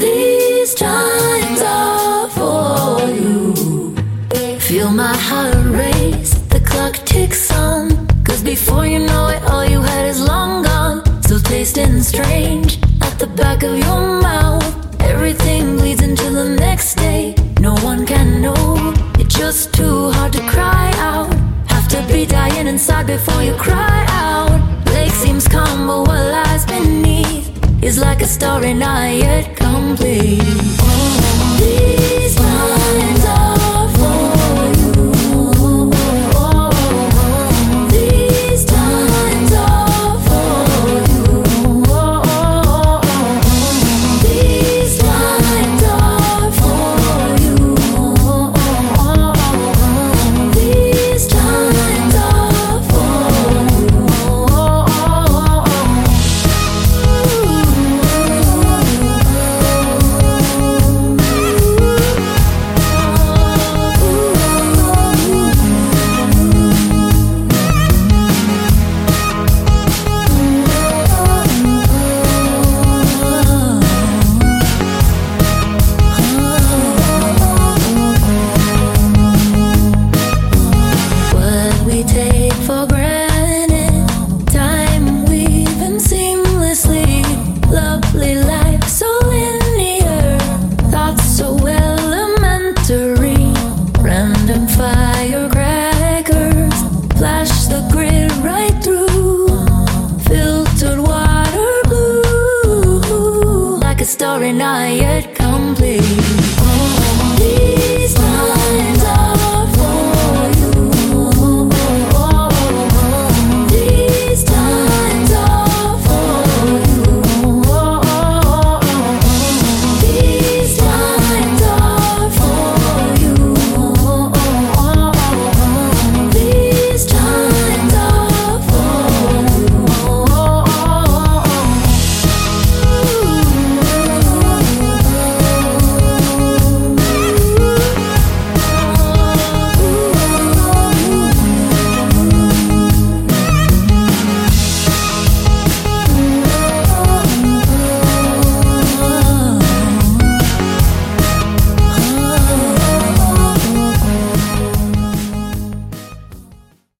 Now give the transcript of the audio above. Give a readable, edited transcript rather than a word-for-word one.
These times are for you. Feel my heart race, the clock ticks on. Cause before you know it, all you had is long gone. Still tasting strange at the back of your mouth. Everything bleeds into the next day. No one can know, it's just too hard to cry out. Have to be dying inside before you cry out. Lake seems calm, but what lies beneath is like a story not yet complete. These lines are for you. These times are for you. These lines are for you. These times are for what we take for granted. Time weaving seamlessly. Lovely life so linear. Thoughts so elementary. Random firecrackers flash the grid right through. Filtered water blue, like a story not yet complete. These lines